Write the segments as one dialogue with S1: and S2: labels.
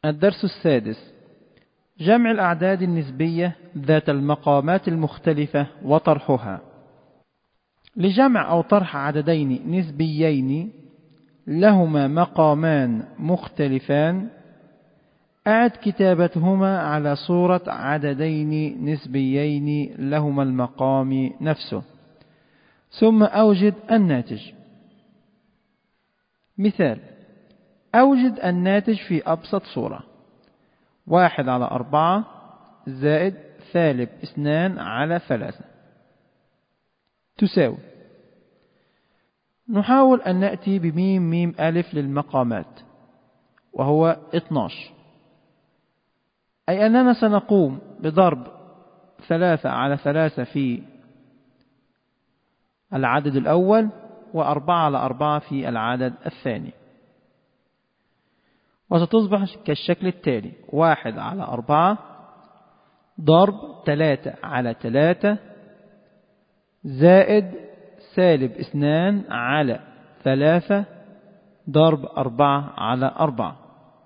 S1: الدرس السادس: جمع الأعداد النسبية ذات المقامات المختلفة وطرحها. لجمع أو طرح عددين نسبيين لهما مقامان مختلفان، أعد كتابتهما على صورة عددين نسبيين لهما المقام نفسه، ثم أوجد الناتج. مثال: أوجد الناتج في أبسط صورة: 1/4 زائد -2/3 تساوي. نحاول أن نأتي بميم ألف للمقامات وهو 12، أي أننا سنقوم بضرب 3/3 في العدد الأول و4/4 في العدد الثاني، وستصبح كالشكل التالي: 1/4 ضرب 3/3 زائد -2/3 ضرب 4/4.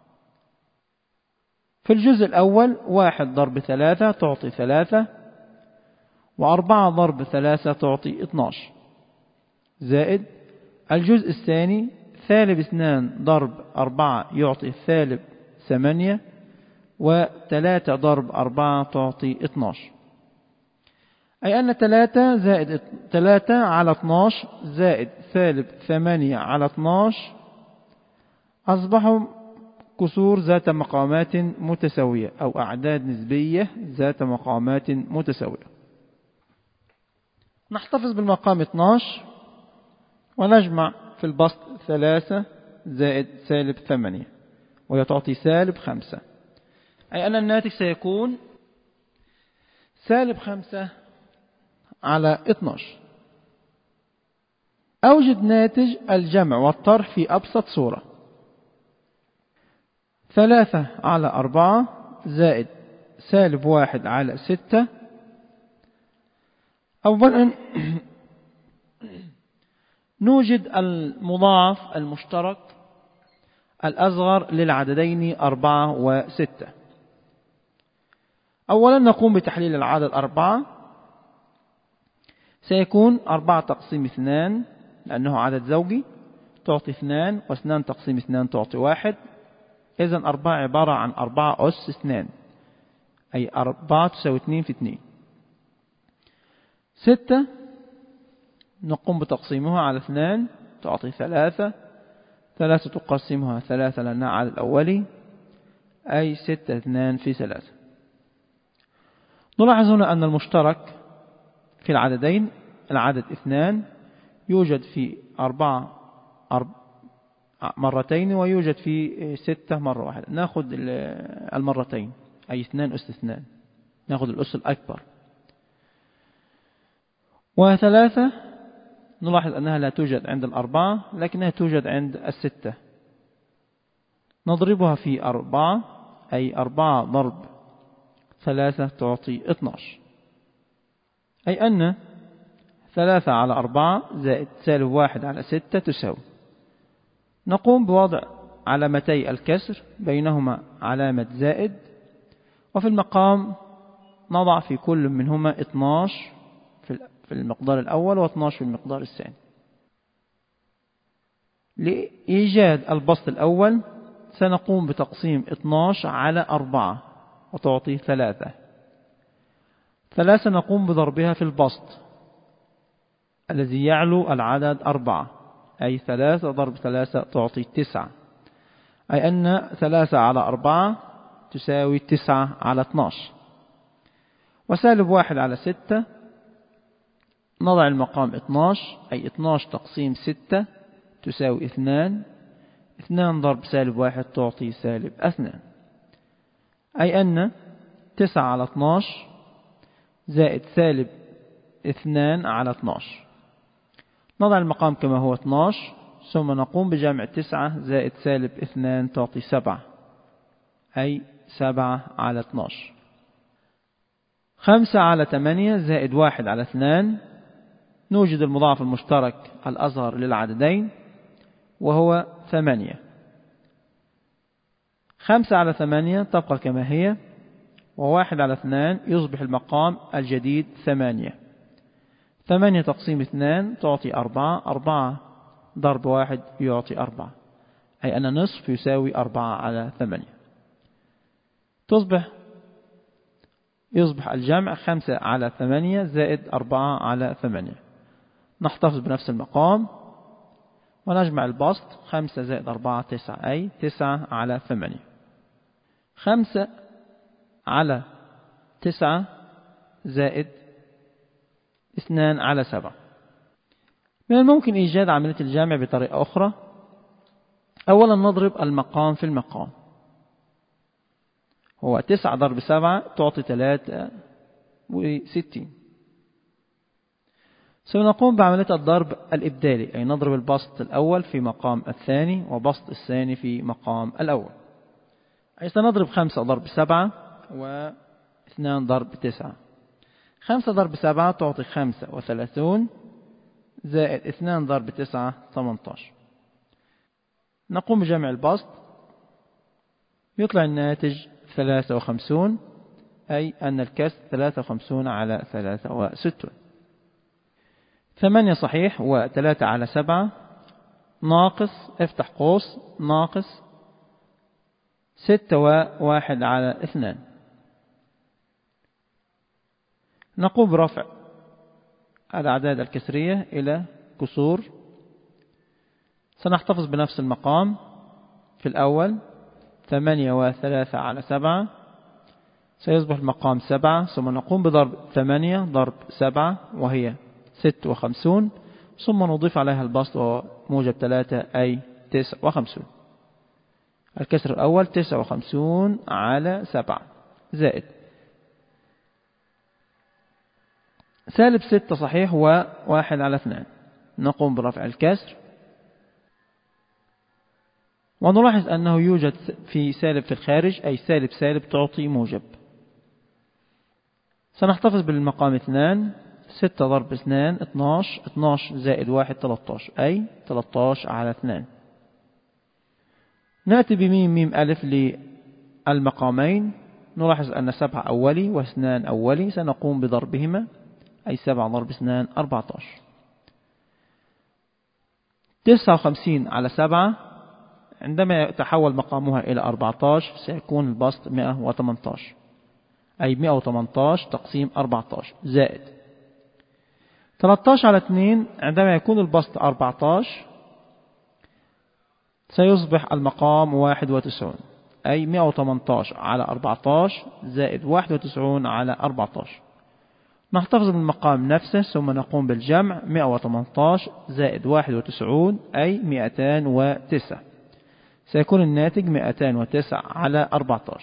S1: في الجزء الأول 1 ضرب 3 تعطي 3، و4 ضرب 3 تعطي 12، زائد الجزء الثاني -2 ضرب 4 يعطي -8، و3 ضرب 4 تعطي 12، أي أن 3 زائد 3 على 12 زائد -8 على 12 أصبحوا كسور ذات مقامات متساوية أو أعداد نسبية ذات مقامات متساوية. نحتفظ بالمقام 12 ونجمع في البسط 3 زائد -8 وهي تعطي -5، أي أن الناتج سيكون -5 على 12. أوجد ناتج الجمع والطرح في أبسط صورة: 3/4 زائد -1/6. أولا نوجد المضاعف المشترك الأصغر للعددين 4 و6. أولا نقوم بتحليل العدد 4، سيكون 4 تقسيم 2 لأنه عدد زوجي تعطي 2، و2 تقسيم 2 تعطي 1. إذن 4 عبارة عن 4 أس 2، أي 4 تساوي 2 في 2. 6 نقوم بتقسيمها على 2 تعطي 3. 3 تقسمها 3 لأنها عدد أولي، أي 6 2 في 3. نلاحظ هنا أن المشترك في العددين العدد 2 يوجد في 4 مرتين ويوجد في 6 مرة واحدة. نأخذ المرتين أي 2 أس 2، نأخذ الأس الأكبر. و3 نلاحظ أنها لا توجد عند 4 لكنها توجد عند 6، نضربها في 4 أي 4 ضرب 3 تعطي 12، أي أن 3/4 زائد -1/6 تساوي. نقوم بوضع علامتي الكسر بينهما علامة زائد، وفي المقام نضع في كل منهما 12 في المقدار الأول و12 في المقدار الثاني. لإيجاد البسط الأول سنقوم بتقسيم 12 على 4 وتعطي 3. 3 نقوم بضربها في البسط الذي يعلو العدد 4، أي 3 ضرب 3 تعطي 9، أي أن 3/4 تساوي 9/12. -1/6 نضع المقام 12، أي 12 تقسيم 6 تساوي 2. 2 ضرب -1 تعطي -2، أي أن 9/12 زائد -2/12. نضع المقام كما هو 12، ثم نقوم بجمع 9 زائد -2 تعطي 7، أي 7/12. 5/8 زائد 1/2 نوجد المضاعف المشترك الأصغر للعددين وهو 8. 5/8 تبقى كما هي، 1/2 يصبح المقام الجديد 8. 8 تقسيم 2 تعطي 4. 4 ضرب 1 يعطي 4، أي أن نصف يساوي 4/8. يصبح الجمع 5/8 زائد 4/8. نحتفظ بنفس المقام ونجمع البسط. 5 زائد 4 9، أي 9/8. 5/9 زائد 2/7. من الممكن إيجاد عملية الجمع بطريقة أخرى. أولا نضرب المقام في المقام. هو 9 ضرب 7 تعطي 63. سنقوم بعملية الضرب الإبدالي، أي نضرب البسط الأول في مقام الثاني وبسط الثاني في مقام الأول. أي سنضرب 5 ضرب 7 و2 ضرب 9. 5 ضرب 7 تعطي 35 زائد 2 ضرب 9 18. نقوم بجمع البسط، يطلع الناتج 53، أي أن الكسر 53/63. 8 صحيح و3/7 ناقص، افتح قوس، ناقص 6 و1/2. نقوم برفع الأعداد الكسرية إلى كسور. سنحتفظ بنفس المقام. في الأول 8 و3/7 سيصبح المقام 7، ثم نقوم بضرب 8 ضرب 7 وهي 56، ثم نضيف عليها البسط وموجب 3 أي 59. الكسر الأول 59/7 زائد -6 صحيح و1/2. نقوم برفع الكسر ونلاحظ أنه يوجد في سالب في الخارج، أي سالب سالب تعطي موجب. سنحتفظ بالمقام 2. 6 ضرب 2 12. 12 زائد 1 13، أي 13/2. نأتي بميم ميم ألف للمقامين. نلاحظ أن 7 أولي و2 أولي، سنقوم بضربهما، أي 7 ضرب 2 14. 59/7 عندما يتحول مقامها إلى 14 سيكون البسط 118، أي 118 تقسيم 14 زائد 13/2. عندما يكون البسط 14 سيصبح المقام 91، أي 118/14 زائد 91/14. نحتفظ بالمقام نفسه ثم نقوم بالجمع. 118 زائد 91 أي 209، سيكون الناتج 209/14.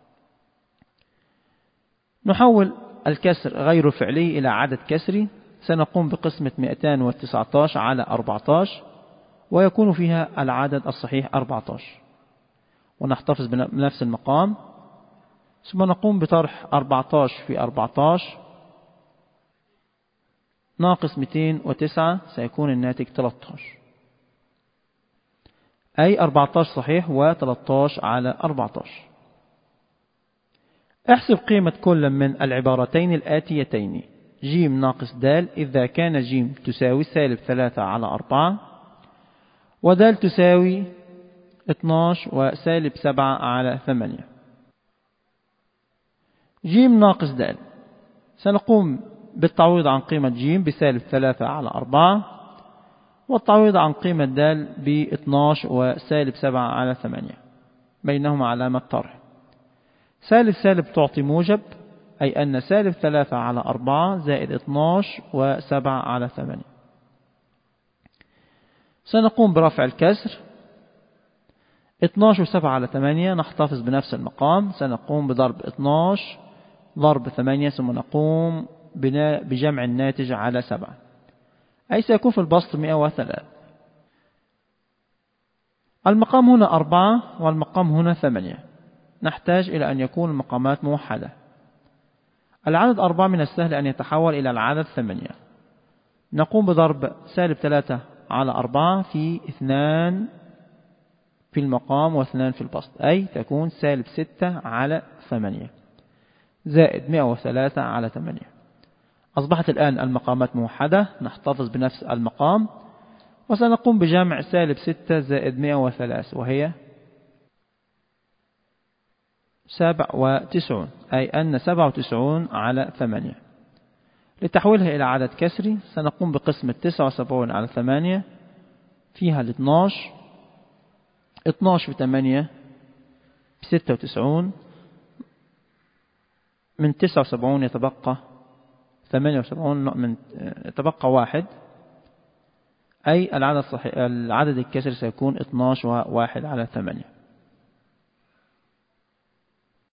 S1: نحول الكسر غير فعلي إلى عدد كسري. سنقوم بقسمة 219/14 ويكون فيها العدد الصحيح 14، ونحتفظ بنفس المقام. ثم نقوم بطرح 14 في 14 ناقص 209، سيكون الناتج 13، أي 14 صحيح و13/14. احسب قيمة كل من العبارتين الآتيتين: ج ناقص د إذا كان ج تساوي -3/4 ود تساوي 12 و-7/8. ج ناقص د، سنقوم بالتعويض عن قيمة ج ب-3/4 والتعويض عن قيمة د ب-12 و-7/8، بينهما علامة طرح. سالب سالب تعطي موجب، أي أن -3/4 زائد 12 و-7/8. سنقوم برفع الكسر. 12 و-7/8 نحتفظ بنفس المقام. سنقوم بضرب 12 ضرب 8 ثم نقوم بجمع الناتج على 7، أي سيكون في البسط 103. المقام هنا 4 والمقام هنا 8. نحتاج إلى أن يكون المقامات موحدة. العدد 4 من السهل أن يتحول إلى العدد 8. نقوم بضرب -3/4 في 2 في المقام واثنان في البسط، أي تكون سالب 6 على 8 زائد 103 على 8. أصبحت الآن المقامات موحدة، نحتفظ بنفس المقام، وسنقوم بجمع سالب 6 زائد 103 وهي 97، أي أن 97 على 8. لتحويلها إلى عدد كسري سنقوم بقسم 79 على 8 فيها ال 12 في 8 ب96، من 79 يتبقى 78 يتبقى 1، أي العدد الكسري سيكون 12 و1 على 8.